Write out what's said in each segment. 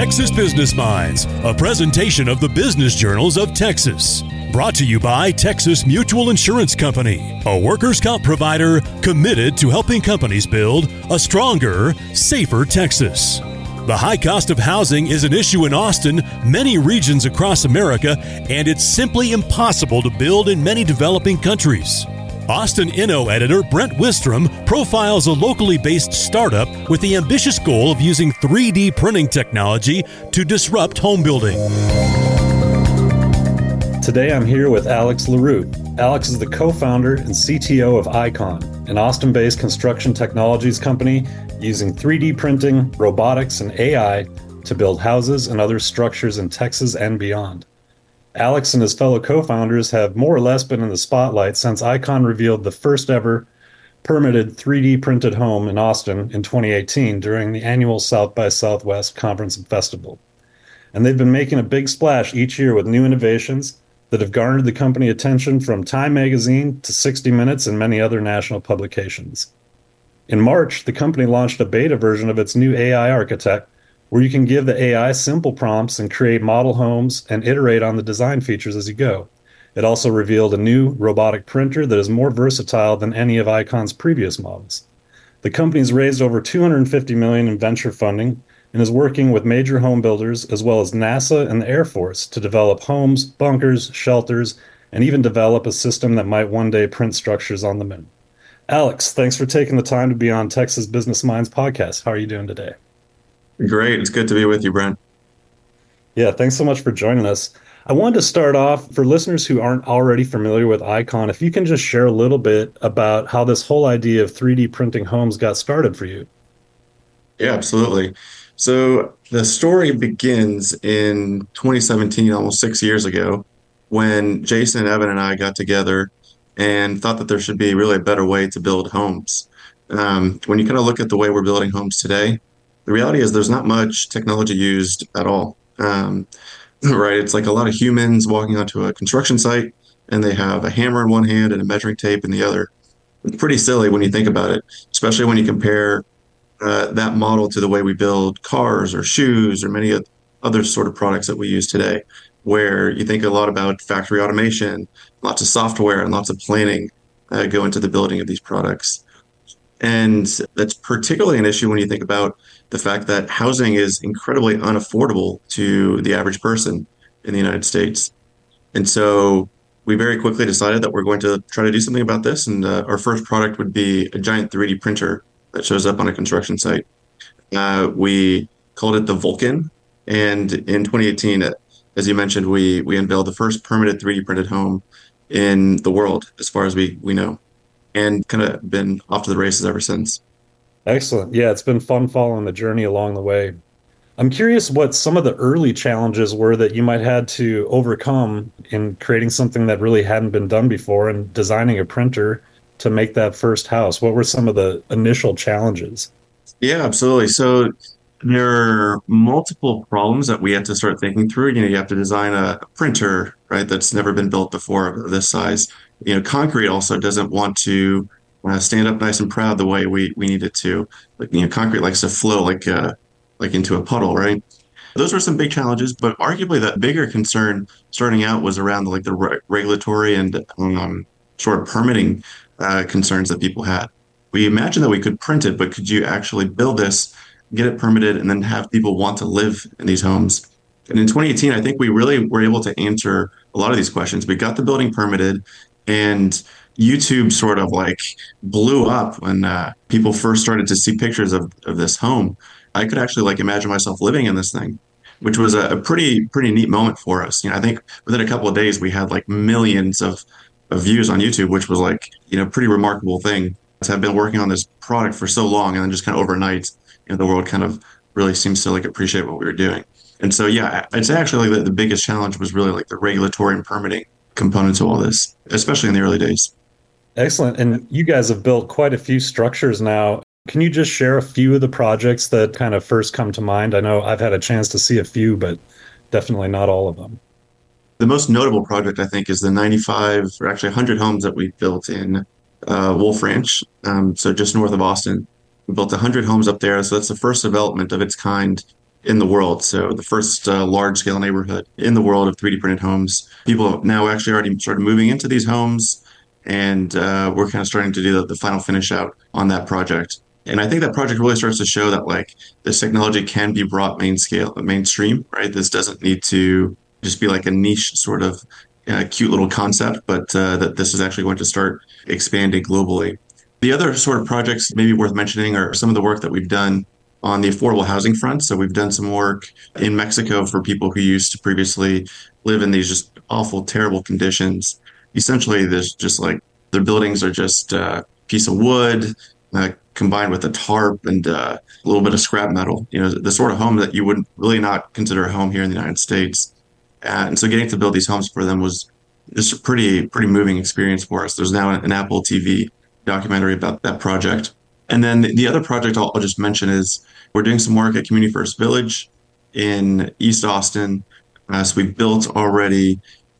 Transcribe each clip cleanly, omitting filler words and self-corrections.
Texas Business Minds, a presentation of the business journals of Texas. Brought to you by Texas Mutual Insurance Company, a workers' comp provider committed to helping companies build a stronger, safer Texas. The high cost of housing is an issue in Austin, many regions across America, and it's simply impossible to build in many developing countries. Austin Inno editor Brent Wistrom profiles a locally based startup with the ambitious goal of using 3D printing technology to disrupt home building. Today I'm here with Alex LaRue. Alex is the co-founder and CTO of Icon, an Austin-based construction technologies company using 3D printing, robotics, and AI to build houses and other structures in Texas and beyond. Alex and his fellow co-founders have more or less been in the spotlight since Icon revealed the first ever permitted 3D printed home in Austin in 2018 during the annual South by Southwest Conference and Festival. And they've been making a big splash each year with new innovations that have garnered the company attention from Time Magazine to 60 Minutes and many other national publications. In March, the company launched a beta version of its new AI architect, where you can give the AI simple prompts and create model homes and iterate on the design features as you go. It also revealed a new robotic printer that is more versatile than any of Icon's previous models. The company's raised over $250 million in venture funding and is working with major home builders as well as NASA and the Air Force to develop homes, bunkers, shelters, and even develop a system that might one day print structures on the moon. Alex, thanks for taking the time to be on Texas Business Minds podcast. How are you doing today? Great. It's good to be with you, Brent. Yeah, thanks so much for joining us. I wanted to start off, for listeners who aren't already familiar with Icon, if you can just share a little bit about how this whole idea of 3D printing homes got started for you. Yeah, absolutely. So the story begins in 2017, almost 6 years ago, when Jason, Evan, and I got together and thought that there should be really a better way to build homes. When you kind of look at the way we're building homes today, the reality is there's not much technology used at all, right? It's like a lot of humans walking onto a construction site and they have a hammer in one hand and a measuring tape in the other. It's pretty silly when you think about it, especially when you compare that model to the way we build cars or shoes or many other sort of products that we use today, where you think a lot about factory automation, lots of software and lots of planning go into the building of these products. And that's particularly an issue when you think about the fact that housing is incredibly unaffordable to the average person in the United States. And so we very quickly decided that we're going to try to do something about this. And our first product would be a giant 3D printer that shows up on a construction site. We called it the Vulcan. And in 2018, as you mentioned, we unveiled the first permitted 3D printed home in the world, as far as we know, and kind of been off to the races ever since. Excellent. Yeah, it's been fun following the journey along the way. I'm curious what some of the early challenges were that you might had to overcome in creating something that really hadn't been done before and designing a printer to make that first house. What were some of the initial challenges? Yeah, absolutely. So there are multiple problems that we had to start thinking through. You have to design a printer, right, that's never been built before of this size. Concrete also doesn't want to stand up nice and proud the way we need it to. Concrete likes to flow like into a puddle, right? Those were some big challenges, but arguably that bigger concern starting out was around the regulatory and sort of permitting concerns that people had. We imagined that we could print it, but could you actually build this, get it permitted, and then have people want to live in these homes? And in 2018, I think we really were able to answer a lot of these questions. We got the building permitted, and YouTube sort of blew up when people first started to see pictures of this home. I could actually imagine myself living in this thing, which was a pretty neat moment for us. I think within a couple of days we had millions of views on YouTube, which was pretty remarkable thing to have been working on this product for so long, and then just kind of overnight, the world kind of really seems to appreciate what we were doing. And so, yeah, I'd say actually the biggest challenge was really the regulatory and permitting component to all this, especially in the early days. Excellent. And you guys have built quite a few structures now. Can you just share a few of the projects that kind of first come to mind? I know I've had a chance to see a few, but definitely not all of them. The most notable project, I think, is the 95 or actually 100 homes that we built in Wolf Ranch, so just north of Austin. We built 100 homes up there. So that's the first development of its kind in the world. So the first large scale neighborhood in the world of 3D printed homes. People have now actually already started moving into these homes, and we're kind of starting to do the final finish out on that project. And I think that project really starts to show that like this technology can be brought mainstream, right? This doesn't need to just be like a niche sort of cute little concept, but that this is actually going to start expanding globally. The other sort of projects maybe worth mentioning are some of the work that we've done on the affordable housing front. So we've done some work in Mexico for people who used to previously live in these just awful, terrible conditions. Essentially, there's just like their buildings are just a piece of wood combined with a tarp and a little bit of scrap metal. You know, the sort of home that you would really not consider a home here in the United States. And so getting to build these homes for them was just a pretty moving experience for us. There's now an Apple TV documentary about that project. And then the other project I'll just mention is we're doing some work at Community First Village in East Austin. So we built already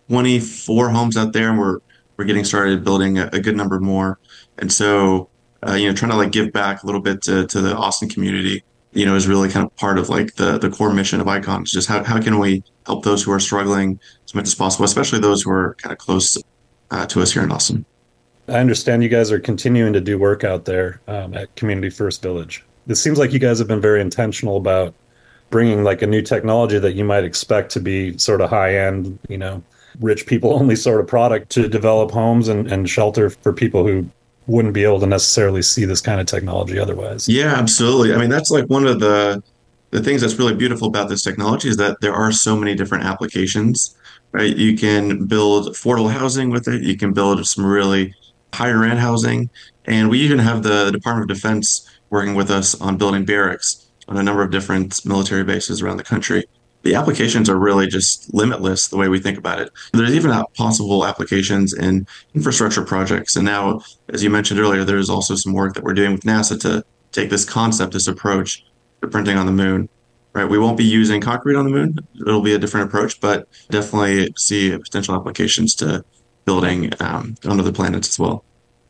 24 homes out there, and we're getting started building a good number more. And so, trying to like give back a little bit to the Austin community, is really kind of part of like the core mission of Icon. It's just how can we help those who are struggling as much as possible, especially those who are kind of close to us here in Austin. I understand you guys are continuing to do work out there at Community First Village. It seems like you guys have been very intentional about bringing like a new technology that you might expect to be sort of high end, rich people only sort of product to develop homes and shelter for people who wouldn't be able to necessarily see this kind of technology otherwise. Yeah, absolutely. I mean, that's like one of the things that's really beautiful about this technology is that there are so many different applications, right? You can build affordable housing with it. You can build some really higher end housing. And we even have the Department of Defense working with us on building barracks on a number of different military bases around the country. The applications are really just limitless the way we think about it. There's even possible applications in infrastructure projects. And now, as you mentioned earlier, there's also some work that we're doing with NASA to take this concept, this approach to printing on the moon. Right? We won't be using concrete on the moon. It'll be a different approach, but definitely see potential applications to building on other planets as well.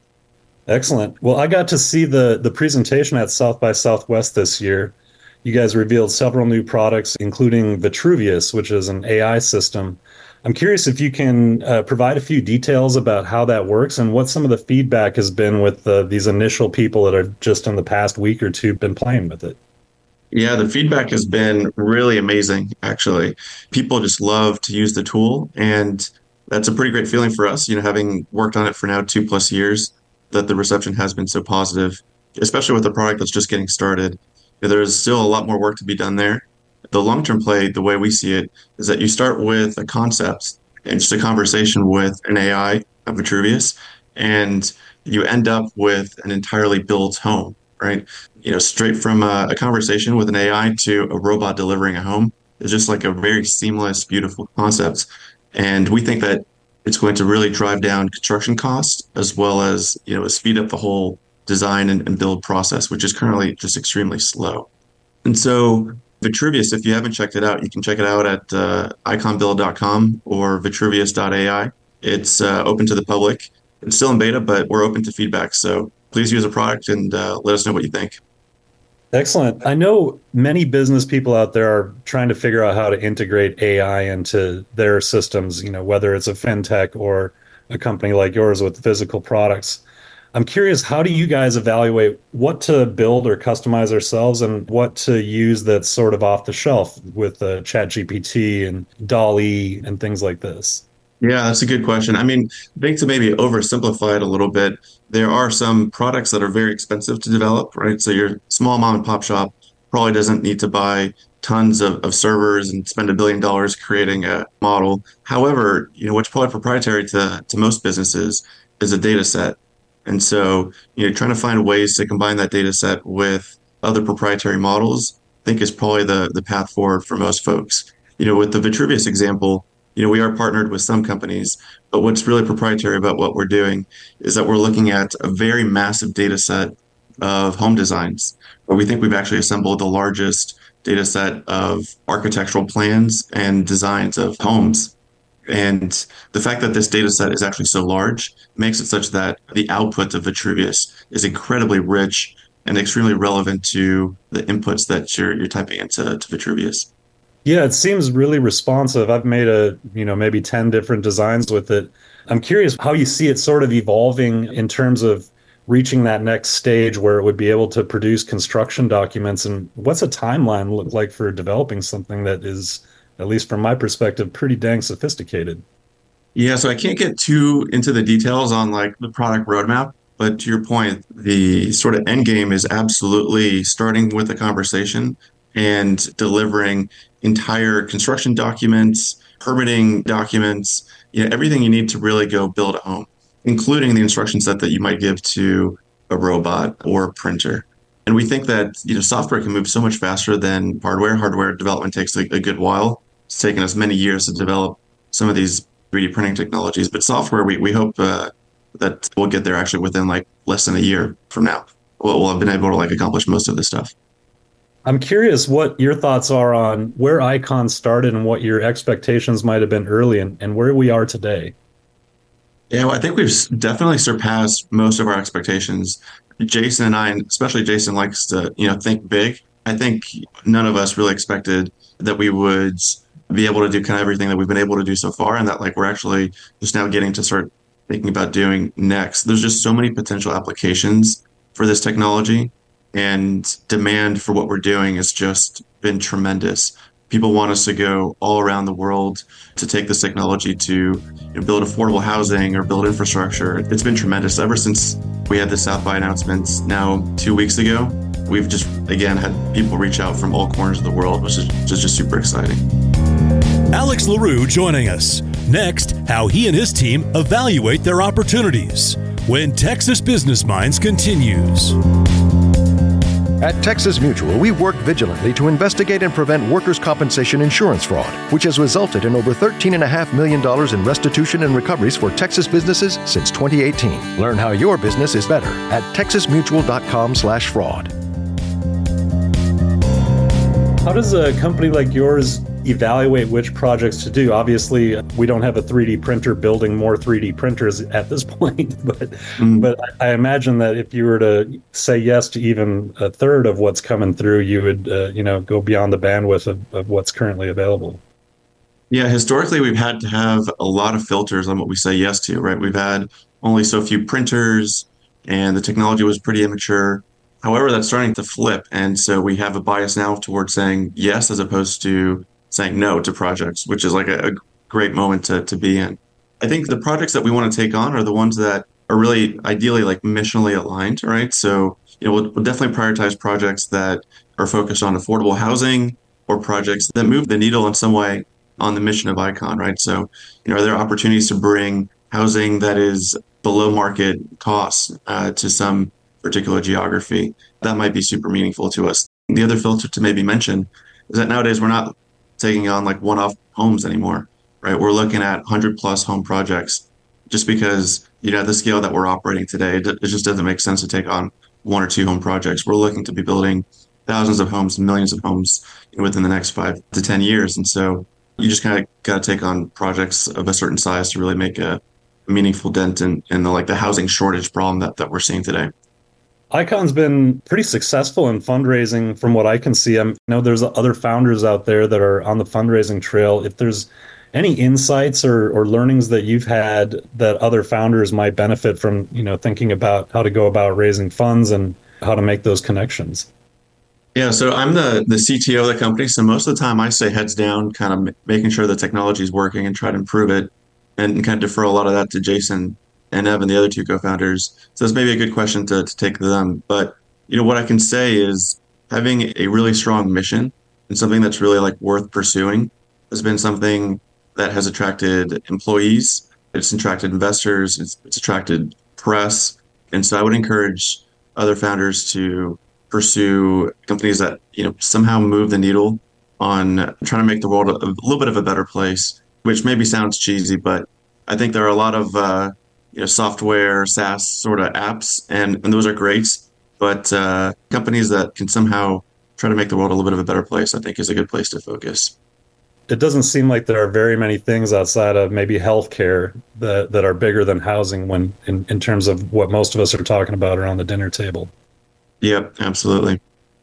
Excellent. Well, I got to see the presentation at South by Southwest this year. You guys revealed several new products, including Vitruvius, which is an AI system. I'm curious if you can provide a few details about how that works and what some of the feedback has been with these initial people that have just in the past week or two been playing with it. Yeah, the feedback has been really amazing, actually. People just love to use the tool, and that's a pretty great feeling for us, having worked on it for now 2+ years, that the reception has been so positive, especially with a product that's just getting started. There's still a lot more work to be done there. The long-term play, the way we see it, is that you start with a concept and just a conversation with an AI, Vitruvius, and you end up with an entirely built home, right? Straight from a conversation with an AI to a robot delivering a home is just like a very seamless, beautiful concept. And we think that it's going to really drive down construction costs as well as, speed up the whole design and build process, which is currently just extremely slow. And so Vitruvius, if you haven't checked it out, you can check it out at iconbuild.com or vitruvius.ai. It's open to the public. It's still in beta, but we're open to feedback. So please use the product and let us know what you think. Excellent. I know many business people out there are trying to figure out how to integrate AI into their systems, whether it's a fintech or a company like yours with physical products. I'm curious, how do you guys evaluate what to build or customize ourselves and what to use that's sort of off the shelf with ChatGPT and DALL-E and things like this? Yeah, that's a good question. I mean, I think to maybe oversimplify it a little bit, there are some products that are very expensive to develop, right? So your small mom and pop shop probably doesn't need to buy tons of servers and spend $1 billion creating a model. However, what's probably proprietary to most businesses is a data set. And so, trying to find ways to combine that data set with other proprietary models, I think is probably the path forward for most folks. With the Vitruvius example, we are partnered with some companies, but what's really proprietary about what we're doing is that we're looking at a very massive data set of home designs, where we think we've actually assembled the largest data set of architectural plans and designs of homes. And the fact that this data set is actually so large makes it such that the output of Vitruvius is incredibly rich and extremely relevant to the inputs that you're typing into Vitruvius. Yeah, it seems really responsive. I've made maybe 10 different designs with it. I'm curious how you see it sort of evolving in terms of reaching that next stage where it would be able to produce construction documents, and what's a timeline look like for developing something that is, at least from my perspective, pretty dang sophisticated. Yeah, so I can't get too into the details on like the product roadmap, but to your point, the sort of end game is absolutely starting with a conversation and delivering entire construction documents, permitting documents, everything you need to really go build a home, including the instruction set that you might give to a robot or a printer. And we think that, software can move so much faster than hardware. Hardware development takes a good while. It's taken us many years to develop some of these 3D printing technologies, but software, we hope that we'll get there actually within like less than a year from now. We'll have been able to like accomplish most of this stuff. I'm curious what your thoughts are on where Icon started and what your expectations might have been early and where we are today. Yeah, well, I think we've definitely surpassed most of our expectations. Jason and I, and especially Jason, likes to, think big. I think none of us really expected that we would be able to do kind of everything that we've been able to do so far, and that like we're actually just now getting to start thinking about doing next. There's just so many potential applications for this technology, and demand for what we're doing has just been tremendous. People want us to go all around the world to take this technology to build affordable housing or build infrastructure. It's been tremendous. Ever since we had the South by announcements now 2 weeks ago, we've just, again, had people reach out from all corners of the world, which is just super exciting. Alex LaRue joining us. Next, how he and his team evaluate their opportunities when Texas Business Minds continues. At Texas Mutual, we work vigilantly to investigate and prevent workers' compensation insurance fraud, which has resulted in over $13.5 million in restitution and recoveries for Texas businesses since 2018. Learn how your business is better at texasmutual.com/fraud. How does a company like yours evaluate which projects to do? Obviously, we don't have a 3D printer building more 3D printers at this point, but I imagine that if you were to say yes to even a third of what's coming through, you would go beyond the bandwidth of what's currently available. Yeah, historically, we've had to have a lot of filters on what we say yes to, right? We've had only so few printers, and the technology was pretty immature. However, that's starting to flip, and so we have a bias now towards saying yes as opposed to saying no to projects, which is like a great moment to be in. I think the projects that we want to take on are the ones that are really ideally like missionally aligned, right? So, we'll definitely prioritize projects that are focused on affordable housing or projects that move the needle in some way on the mission of Icon, right? So, are there opportunities to bring housing that is below market costs to some particular geography? That might be super meaningful to us. The other filter to maybe mention is that nowadays we're not taking on like one-off homes anymore, right? We're looking at 100+ home projects just because, at the scale that we're operating today, it just doesn't make sense to take on 1 or 2 home projects. We're looking to be building thousands of homes, millions of homes within the next 5 to 10 years. And so you just kind of got to take on projects of a certain size to really make a meaningful dent in the housing shortage problem that we're seeing today. Icon's been pretty successful in fundraising from what I can see. I know there's other founders out there that are on the fundraising trail. If there's any insights or learnings that you've had that other founders might benefit from, thinking about how to go about raising funds and how to make those connections. Yeah, so I'm the CTO of the company. So most of the time I stay heads down, kind of making sure the technology is working and try to improve it, and kind of defer a lot of that to Jason and Evan, the other 2 co-founders. So it's maybe a good question to take to them. But, what I can say is having a really strong mission and something that's really like worth pursuing has been something that has attracted employees, it's attracted investors, it's attracted press. And so I would encourage other founders to pursue companies that, somehow move the needle on trying to make the world a little bit of a better place, which maybe sounds cheesy, but I think there are a lot of software, SaaS sort of apps, and those are great. But companies that can somehow try to make the world a little bit of a better place, I think, is a good place to focus. It doesn't seem like there are very many things outside of maybe healthcare that are bigger than housing when in terms of what most of us are talking about around the dinner table. Yep, absolutely.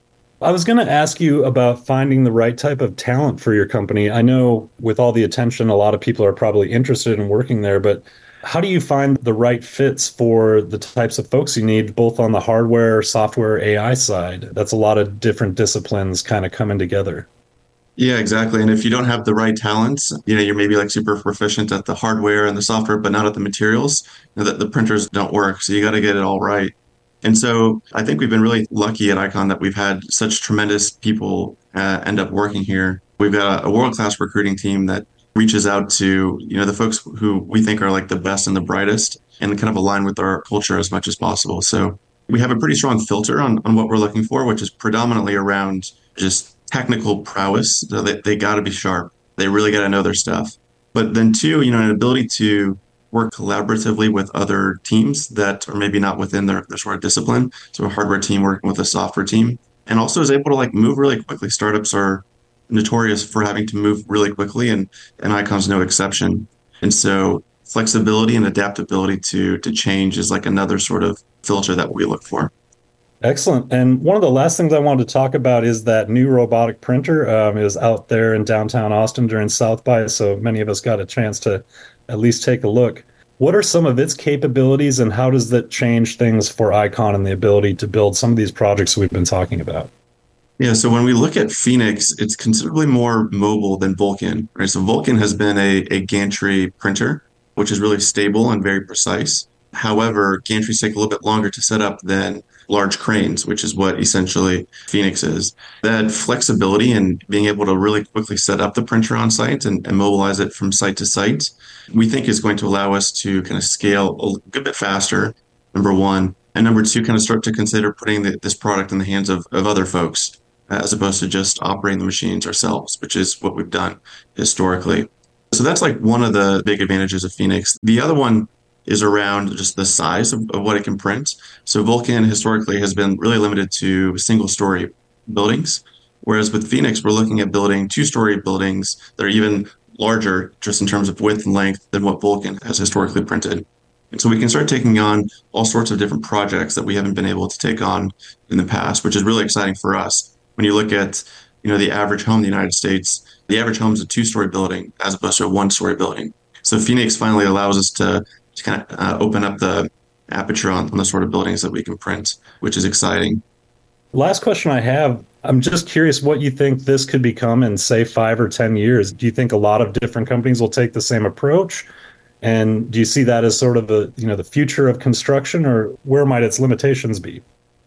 I was going to ask you about finding the right type of talent for your company. I know with all the attention, a lot of people are probably interested in working there, but how do you find the right fits for the types of folks you need, both on the hardware, software, AI side? That's a lot of different disciplines kind of coming together. Yeah, exactly. And if you don't have the right talents, you're maybe like super proficient at the hardware and the software, but not at the materials, the printers don't work. So you got to get it all right. And so I think we've been really lucky at Icon that we've had such tremendous people end up working here. We've got a world-class recruiting team that reaches out to, the folks who we think are like the best and the brightest and kind of align with our culture as much as possible. So we have a pretty strong filter on what we're looking for, which is predominantly around just technical prowess. So they got to be sharp. They really got to know their stuff. But then two, an ability to work collaboratively with other teams that are maybe not within their sort of discipline. So a hardware team working with a software team, and also is able to like move really quickly. Startups are notorious for having to move really quickly, and Icon's no exception. And so flexibility and adaptability to change is like another sort of filter that we look for. Excellent. And one of the last things I wanted to talk about is that new robotic printer is out there in downtown Austin during South by, so many of us got a chance to at least take a look. What are some of its capabilities, and how does that change things for Icon and the ability to build some of these projects we've been talking about? Yeah, so when we look at Phoenix, it's considerably more mobile than Vulcan, right? So Vulcan has been a gantry printer, which is really stable and very precise. However, gantries take a little bit longer to set up than large cranes, which is what essentially Phoenix is. That flexibility and being able to really quickly set up the printer on site and mobilize it from site to site, we think is going to allow us to kind of scale a good bit faster, number one. And number two, kind of start to consider putting this product in the hands of other folks, as opposed to just operating the machines ourselves, which is what we've done historically. So that's like one of the big advantages of Phoenix. The other one is around just the size of what it can print. So Vulcan historically has been really limited to single-story buildings, whereas with Phoenix, we're looking at building two-story buildings that are even larger just in terms of width and length than what Vulcan has historically printed. And so we can start taking on all sorts of different projects that we haven't been able to take on in the past, which is really exciting for us. When you look at the average home in the United States, the average home is a two-story building as opposed to a one-story building. So Phoenix finally allows us to kind of open up the aperture on the sort of buildings that we can print, which is exciting. Last question I have, I'm just curious what you think this could become in, say, 5 or 10 years. Do you think a lot of different companies will take the same approach? And do you see that as sort of the future of construction, or where might its limitations be?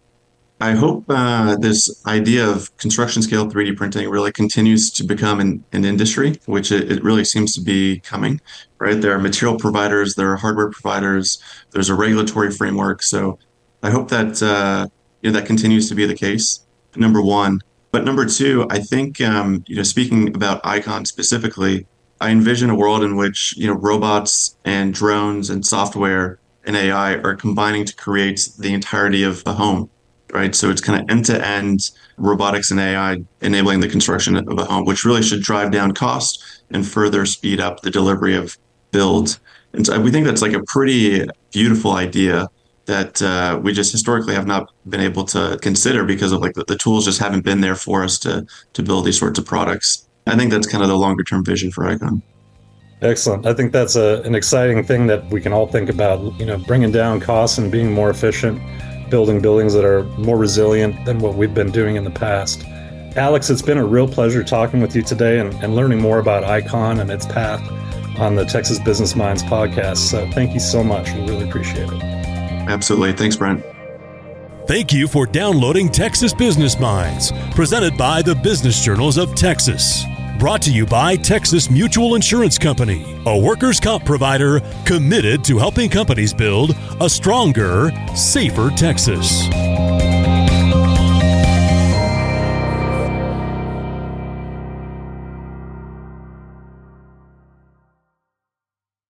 I hope this idea of construction scale 3D printing really continues to become an industry, which it really seems to be coming, right? There are material providers, there are hardware providers, there's a regulatory framework. So I hope that that continues to be the case, number one. But number two, I think, speaking about Icon specifically, I envision a world in which, robots and drones and software and AI are combining to create the entirety of a home. Right. So it's kind of end-to-end robotics and AI enabling the construction of a home, which really should drive down cost and further speed up the delivery of build. And so we think that's like a pretty beautiful idea that we just historically have not been able to consider because of like the tools just haven't been there for us to build these sorts of products. I think that's kind of the longer term vision for Icon. Excellent. I think that's an exciting thing that we can all think about, bringing down costs and being more efficient, building buildings that are more resilient than what we've been doing in the past. Alex, it's been a real pleasure talking with you today and learning more about Icon and its path on the Texas Business Minds podcast. So thank you so much. We really appreciate it. Absolutely. Thanks, Brent. Thank you for downloading Texas Business Minds, presented by the Business Journals of Texas. Brought to you by Texas Mutual Insurance Company, a workers' comp provider committed to helping companies build a stronger, safer Texas.